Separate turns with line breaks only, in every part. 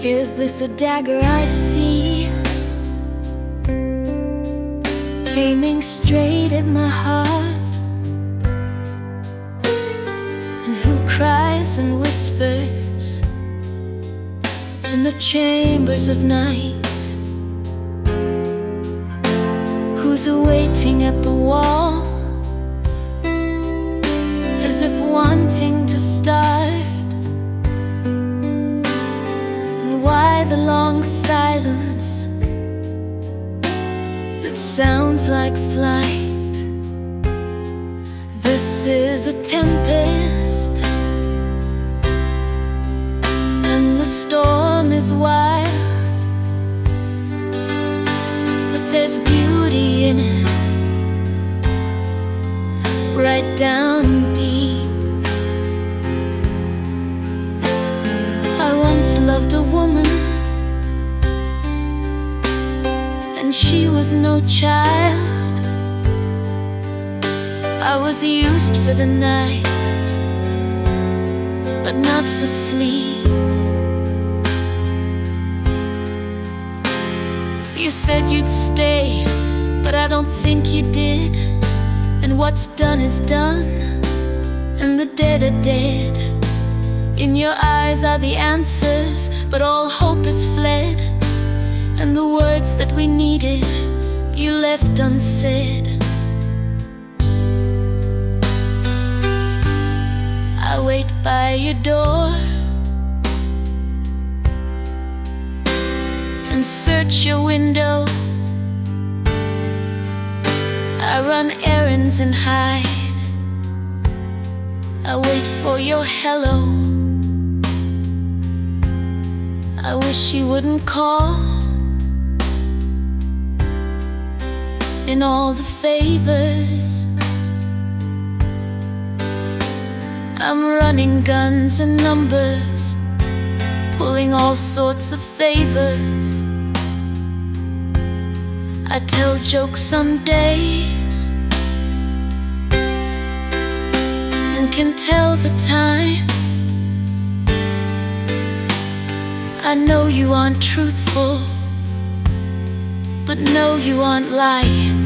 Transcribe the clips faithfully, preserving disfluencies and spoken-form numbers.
Is this a dagger I see, aiming straight at my heart? And who cries and whispers in the chambers of night? Who's waiting at the wall, as if wanting to start? Why the long silence that sounds like flight? This is a tempest, and the storm is wild, but there's beauty in it, right down deep. I once loved a woman, and she was no child. I was used for the night, but not for sleep. You said you'd stay, but I don't think you did. And what's done is done, and the dead are dead. In your eyes are the answers, but all hope is fled. And the words that we needed, you left unsaid. I wait by your door and search your window. I run errands and hide. I wait for your hello. I wish you wouldn't call. In all the favors, I'm running guns and numbers, pulling all sorts of favors. I tell jokes some days and can tell the time. I know you aren't truthful, but no, you aren't lying.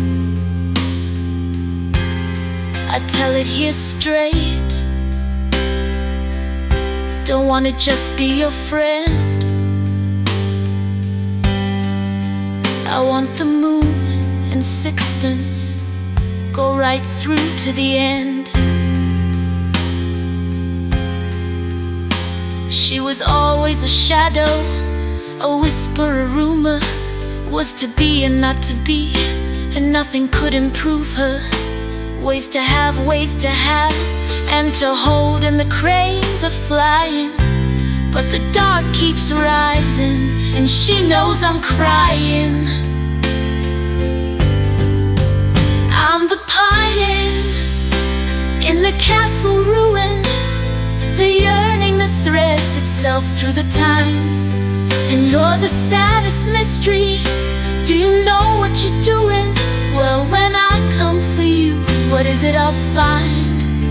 I tell it here straight. Don't wanna just be your friend. I want the moon and sixpence, go right through to the end. She was always a shadow, a whisper, a rumor, was to be and not to be, and nothing could improve her. Ways to have, ways to have, and to hold, and the cranes are flying. But the dark keeps rising, and she knows I'm crying. I'm the pining in the castle ruin, the yearning that threads itself through the times. And you're the saddest mystery. Do you know what you're doing? Well, when I come for you, what is it I'll find?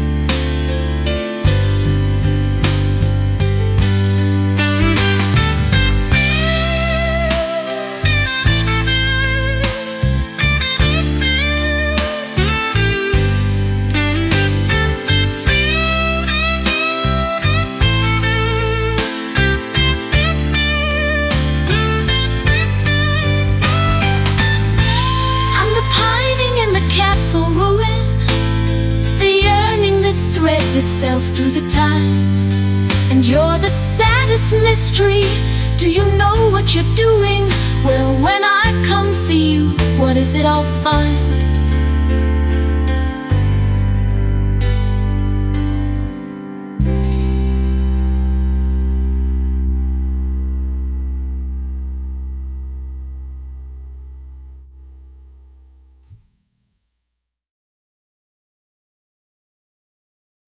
Threads itself through the times. And you're the saddest mystery. Do you know what you're doing? Well, when I come for you, what is it I'll find?